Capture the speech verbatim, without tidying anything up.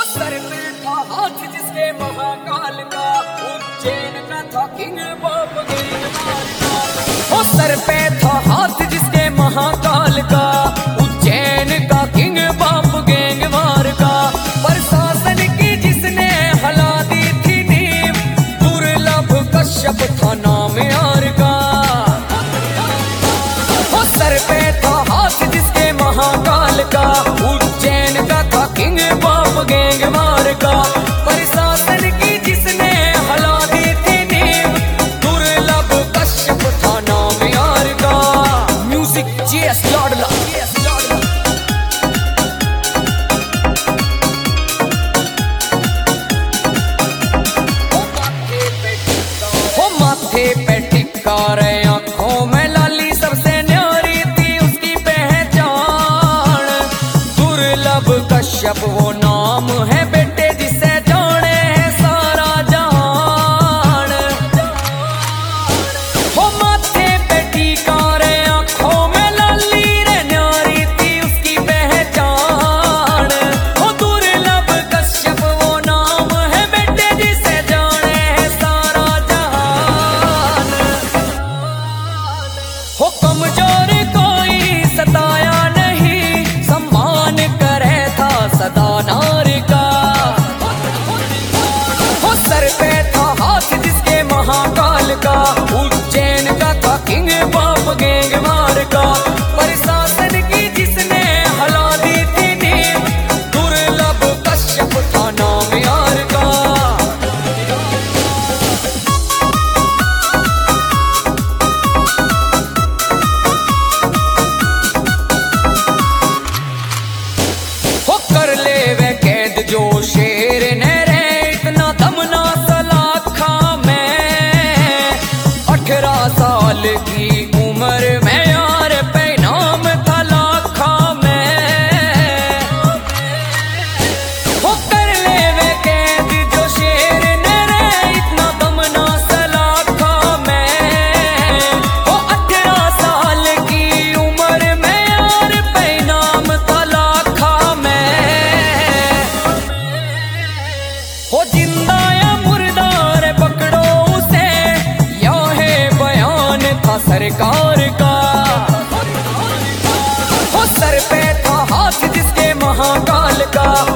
Sir पे था हाथ जिसके महाकाल का, उज्जैन का था किंग बाप गैंगवार का। ओ सर पे था हाथ जिसके महाकाल का, उज्जैन का किंग बाप गैंगवार का। प्रशासन की जिसने हला दी थी नींव, दुर्लभ कश्यप था नाम यार का। ओ सर पे था हाथ जिसके महाकाल का, उज्जैन का था किंग बाप गैंगवार का। प्रशासन की जिसने हला दी थी नींव, दुर्लभ कश्यप था नाम यार का। म्यूजिक जीएस लाडला, हो माथे पे टिक्का रे, आंखों में लाली, सबसे न्यारी थी उसकी पहचान। दुर्लभ कश्यप वो नाम है बेटे, जिसे जाने है सारा जहान। हो माथे पे टीका रे, आंखों में लाली रे, न्यारी थी उसकी पहचान। हो दुर्लभ कश्यप वो नाम है बेटे, जिसे जाने है सारा जहान। हो कमजोर कोई सताया नहीं, सम्मान करे था सदा नार का। हो सर पे था हाथ जिसके महाकाल का, उज्जैन का था किंग बाप गैंगवार का। प्रशासन की जिसने हला दी थी नींव, दुर्लभ कश्यप था नाम यार का। हो कर ले वे कैद जो शेर ने रे, इतना दम ना सलाखा में। अठारह साल की उम्र में यार पे नाम था लाखा में। हो कर ले वे कैद जो शेर ने रे, इतना दम ना सलाखा में। हो अठारह साल की उम्र में यार पे नाम था लाखा में। हो जिंदा या मुर्दार पकड़ो उसे, या है बयान था सरकार का। हो सर पे था हाथ जिसके महाकाल का,